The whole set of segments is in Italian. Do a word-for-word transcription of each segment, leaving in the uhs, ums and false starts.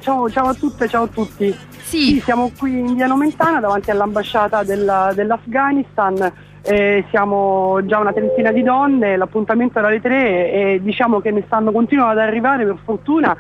ciao, ciao a tutte, ciao a tutti. Sì. Sì, siamo qui in via Nomentana davanti all'ambasciata della, dell'Afghanistan. Eh, siamo già una trentina di donne, l'appuntamento era alle tre e diciamo che ne stanno continuando ad arrivare per fortuna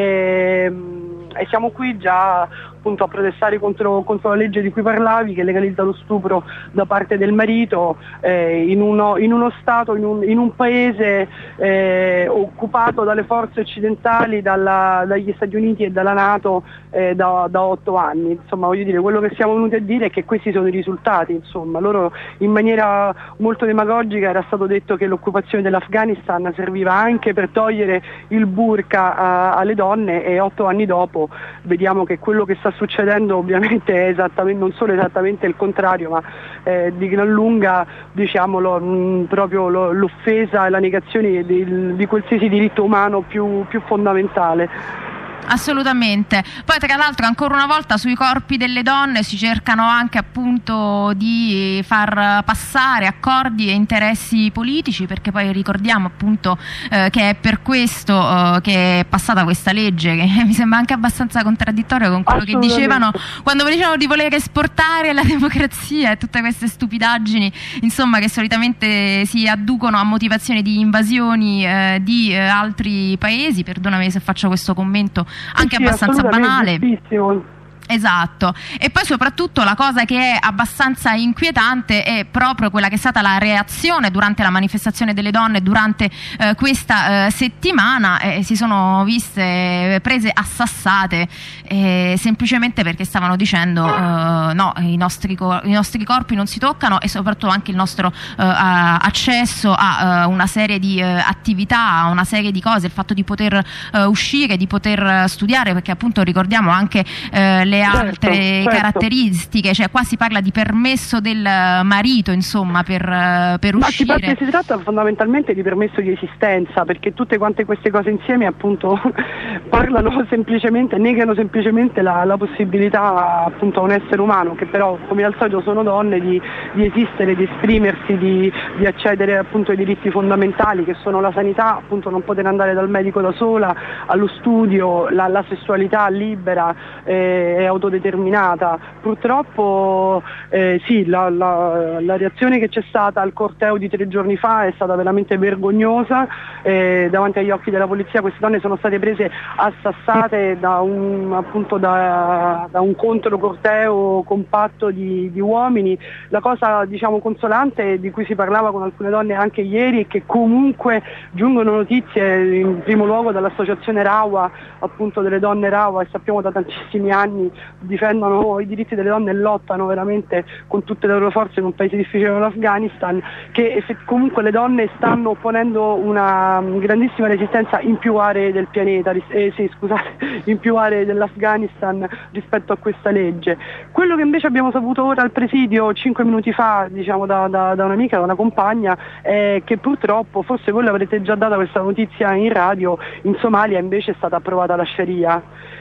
e, e siamo qui già appunto a protestare contro, contro la legge di cui parlavi, che legalizza lo stupro da parte del marito eh, in, uno, in uno stato, in un, in un paese eh, occupato dalle forze occidentali, dalla, dagli Stati Uniti e dalla NATO eh, da, da otto anni. Insomma, voglio dire, quello che siamo venuti a dire è che questi sono i risultati. Insomma, loro in maniera molto demagogica era stato detto che l'occupazione dell'Afghanistan serviva anche per togliere il burqa a, alle donne, e otto anni dopo vediamo che quello che sta succedendo ovviamente è esattamente, non solo esattamente il contrario, ma eh, di gran lunga, diciamolo, mh, proprio lo, l'offesa e la negazione di, di qualsiasi diritto umano più, più fondamentale. Assolutamente. Poi tra l'altro ancora una volta sui corpi delle donne si cercano anche appunto di far passare accordi e interessi politici, perché poi ricordiamo appunto eh, che è per questo eh, che è passata questa legge, che mi sembra anche abbastanza contraddittoria con quello che dicevano quando dicevano di voler esportare la democrazia e tutte queste stupidaggini, insomma, che solitamente si adducono a motivazioni di invasioni eh, di eh, altri paesi. Perdonami se faccio questo commento anche sì, abbastanza banale. Giustissimo. Esatto. E poi soprattutto la cosa che è abbastanza inquietante è proprio quella che è stata la reazione durante la manifestazione delle donne durante eh, questa eh, settimana. Eh, si sono viste prese a sassate eh, semplicemente perché stavano dicendo eh, no, i nostri, cor- i nostri corpi non si toccano, e soprattutto anche il nostro eh, accesso a uh, una serie di uh, attività, a una serie di cose, il fatto di poter uh, uscire, di poter studiare, perché appunto ricordiamo anche uh, le altre certo, caratteristiche, certo. Cioè qua si parla di permesso del marito, insomma, per, per Ma uscire. Si, parte, si tratta fondamentalmente di permesso di esistenza, perché tutte quante queste cose insieme appunto parlano semplicemente, negano semplicemente la, la possibilità appunto a un essere umano, che però come al solito sono donne, di, di esistere, di esprimersi, di, di accedere appunto ai diritti fondamentali che sono la sanità, appunto non poter andare dal medico da sola, allo studio, la, la sessualità libera e eh, autodeterminata. Purtroppo eh, sì, la, la, la reazione che c'è stata al corteo di tre giorni fa è stata veramente vergognosa. Eh, davanti agli occhi della polizia queste donne sono state prese a sassate da un, appunto da, da un controcorteo compatto di, di uomini. La cosa, diciamo, consolante, di cui si parlava con alcune donne anche ieri, è che comunque giungono notizie in primo luogo dall'associazione Rawa, appunto delle donne Rawa, e sappiamo da tantissimi anni difendono i diritti delle donne e lottano veramente con tutte le loro forze in un paese difficile come l'Afghanistan, che comunque le donne stanno opponendo una grandissima resistenza in più aree del pianeta, eh, sì, scusate, in più aree dell'Afghanistan rispetto a questa legge. Quello che invece abbiamo saputo ora al presidio cinque minuti fa, diciamo da, da, da un'amica, da una compagna, è che purtroppo, forse voi l'avrete già data questa notizia in radio, in Somalia invece è stata approvata la Sharia.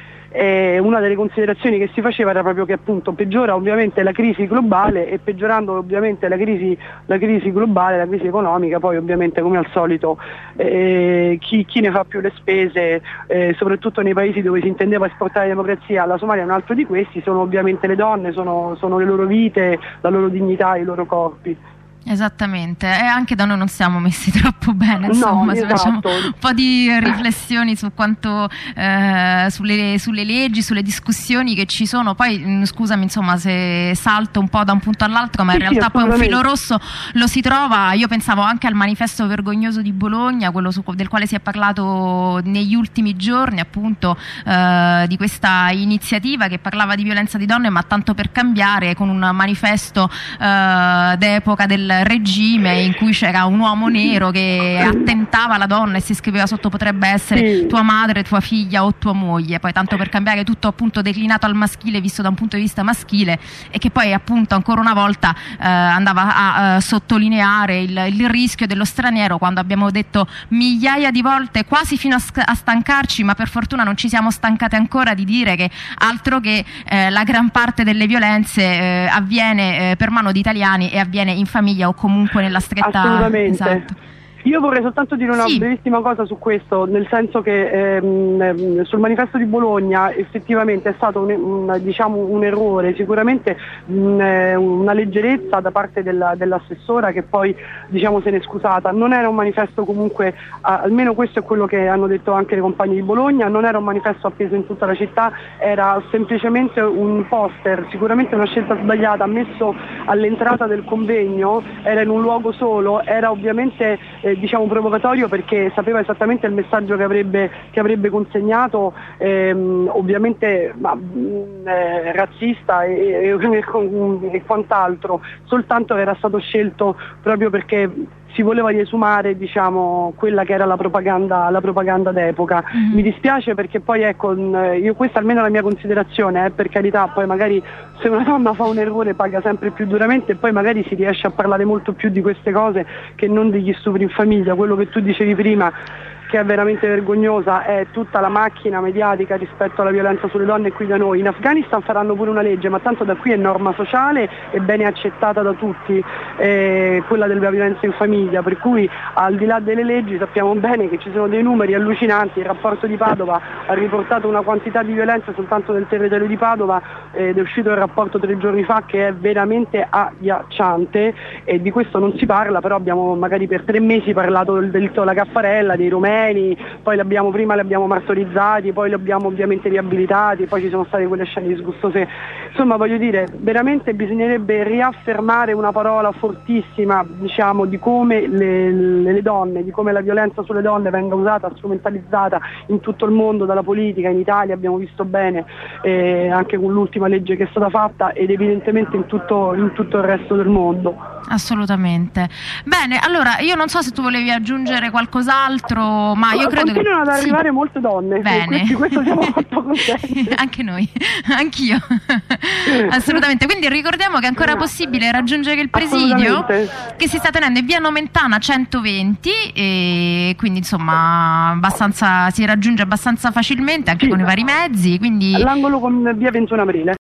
E una delle considerazioni che si faceva era proprio che appunto peggiora ovviamente la crisi globale, e peggiorando ovviamente la crisi, la crisi globale, la crisi economica, poi ovviamente come al solito eh, chi, chi ne fa più le spese, eh, soprattutto nei paesi dove si intendeva esportare la democrazia, la Somalia è un altro di questi, sono ovviamente le donne, sono, sono le loro vite, la loro dignità, i loro corpi. Esattamente, e anche da noi non siamo messi troppo bene, insomma, no, se esatto. facciamo un po' di riflessioni su quanto eh, sulle, sulle leggi, sulle discussioni che ci sono. Poi mh, scusami insomma se salto un po' da un punto all'altro, ma in sì, realtà sì, poi un filo rosso lo si trova. Io pensavo anche al manifesto vergognoso di Bologna, quello su, del quale si è parlato negli ultimi giorni, appunto eh, di questa iniziativa che parlava di violenza di donne, ma tanto per cambiare, con un manifesto eh, d'epoca del regime in cui c'era un uomo nero che attentava alla donna e si scriveva sotto potrebbe essere sì. tua madre, tua figlia o tua moglie, poi tanto per cambiare tutto appunto declinato al maschile, visto da un punto di vista maschile, e che poi appunto ancora una volta eh, andava a eh, sottolineare il, il rischio dello straniero, quando abbiamo detto migliaia di volte, quasi fino a, a stancarci, ma per fortuna non ci siamo stancate ancora di dire che altro che eh, la gran parte delle violenze eh, avviene eh, per mano di italiani e avviene in famiglia o comunque nella stretta. Assolutamente. Esatto. Io vorrei soltanto dire una sì. brevissima cosa su questo, nel senso che ehm, sul manifesto di Bologna effettivamente è stato un, un, diciamo, un errore, sicuramente mh, una leggerezza da parte della, dell'assessora che poi diciamo se n'è scusata. Non era un manifesto comunque, almeno questo è quello che hanno detto anche le compagne di Bologna, non era un manifesto appeso in tutta la città, era semplicemente un poster, sicuramente una scelta sbagliata, messo all'entrata del convegno, era in un luogo solo, era ovviamente eh, diciamo provocatorio perché sapeva esattamente il messaggio che avrebbe, che avrebbe consegnato, ehm, ovviamente ma, mh, eh, razzista e, e, e quant'altro, soltanto era stato scelto proprio perché si voleva riesumare diciamo quella che era la propaganda, la propaganda d'epoca. Mm-hmm. Mi dispiace perché poi ecco, io questa almeno è la mia considerazione, eh, per carità, poi magari se una donna fa un errore paga sempre più duramente e poi magari si riesce a parlare molto più di queste cose che non degli stupri in famiglia. Quello che tu dicevi prima, che è veramente vergognosa, è tutta la macchina mediatica rispetto alla violenza sulle donne qui da noi. In Afghanistan faranno pure una legge, ma tanto da qui è norma sociale e bene accettata da tutti, eh, quella della violenza in famiglia, per cui al di là delle leggi sappiamo bene che ci sono dei numeri allucinanti. Il rapporto di Padova ha riportato una quantità di violenza soltanto nel territorio di Padova, ed è uscito il rapporto tre giorni fa che è veramente agghiacciante e di questo non si parla, però abbiamo magari per tre mesi parlato del delitto della Caffarella, dei romeni, poi l'abbiamo, prima li abbiamo martorizzati, poi li abbiamo ovviamente riabilitati, poi ci sono state quelle scene disgustose. Insomma, voglio dire, veramente bisognerebbe riaffermare una parola fortissima, diciamo, di come le, le donne, di come la violenza sulle donne venga usata, strumentalizzata in tutto il mondo dalla politica. In Italia abbiamo visto bene, eh, anche con l'ultima legge che è stata fatta, ed evidentemente in tutto, in tutto il resto del mondo. Assolutamente. Bene, allora io non so se tu volevi aggiungere qualcos'altro, ma io credo continuano che... ad arrivare sì. molte donne. Bene. Di questo siamo molto contenti. Anche noi, anch'io. Assolutamente. Quindi ricordiamo che è ancora possibile raggiungere il presidio che si sta tenendo in via Nomentana centoventi, e quindi insomma abbastanza, si raggiunge abbastanza facilmente anche sì. con i vari mezzi. Quindi... all'angolo con via ventuno aprile.